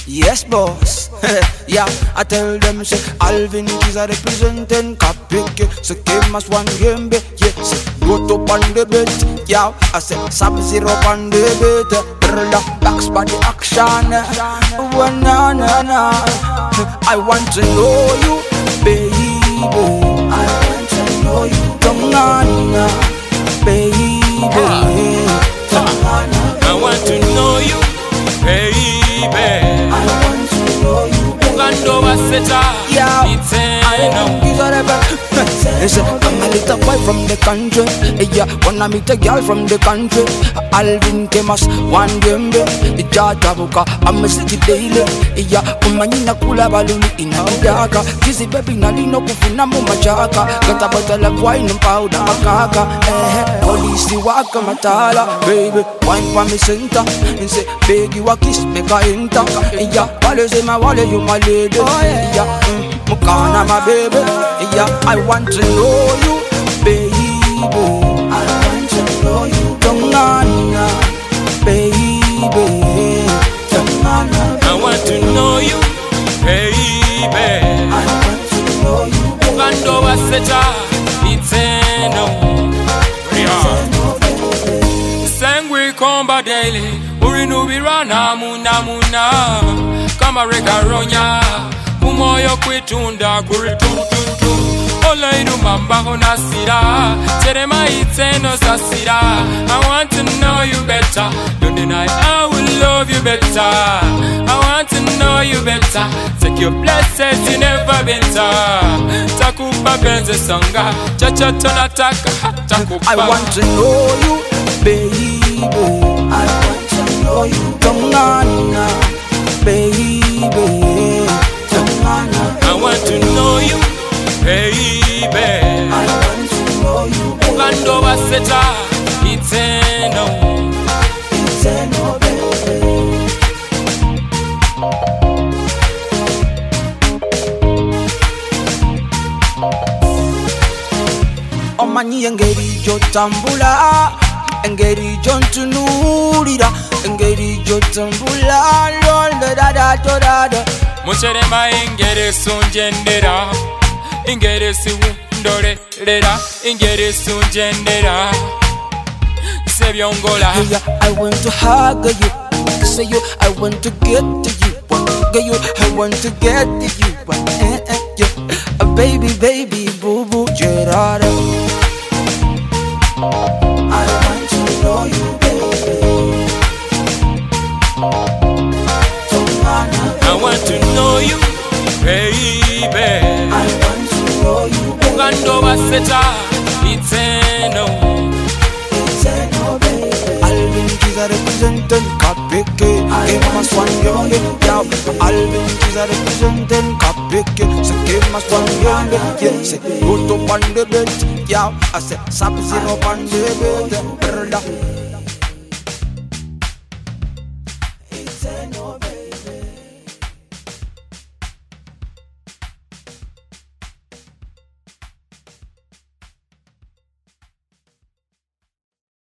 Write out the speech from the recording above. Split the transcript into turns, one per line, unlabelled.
Yes, boss. Yeah, I tell them say Alvin is a representing Kapike. So came as one game, yes. Go to on the bed, yeah. I say Sub-Zero on the bed. Backs by the action. Oh, na na na. I want to know you, baby. I want to know you, come on, baby.
I want to know you, baby.
I want to know you,
Ugando Baseta,
yeah.
Iteno.
I'm a little boy from the country. Yeah, wanna meet a girl from the country. Alvin Kemas, one game. Jabuka, I'm a city daily. Yeah, Umanina Kula Baluni in Adaka. Kizzy baby Nalino Kufuna Machaka. Got a bottle of wine and powder Makaka. Police Waka Matala, baby. Wine for me center. And say, beg you a kiss, make a enter. Yeah, Wale say my Wale, you my lady. Yeah, Mukana my baby. Yeah, I want to know you, baby. I want to know you, Tongana, baby. Tongana,
I want to know you, baby.
I want to know you,
Ugando Baseta, Iteno. Sangwe Komba Daily, Urinubirana Muna Muna, Kamareka Ronya, Kumoyo Kwitunda, Kurituntuntu. Ola inu mamba onasira, Terema iteno sasira. I want to know you better. Don't deny I will love you better. I want to know you better. Take your blessings you never been to. Takupa benze sanga, chacha tonataka takupa.
I want to know you, baby. I want to know you, Tongana, baby. Tongana,
I want to know you, baby.
I want to know you,
Ugando Baseta, Iteno.
Iteno, baby. Omanyi engeri gy'otambula, engeri gy'ontunuulira, engeri gy'otambula, lolodadadodada.
Mucherema ingere sunjendera, ingere siwundorera, ingere sunjendera. Sebyongola.
Yeah, I want to hug you, say you, I want to get to you, get you, I want to get to you, yeah. Baby, baby, boo boo, Gerard. I want to know you, baby.
I want to know you, baby.
I want to know you,
Ugando Baseta, Iteno.
Alvin is a representing Kapike. Game as one young, yeah. Alvin is a representing Kapike. So game as one young, yeah. Say, go to on the bed, yeah. I say, Sub-Zero on the bed.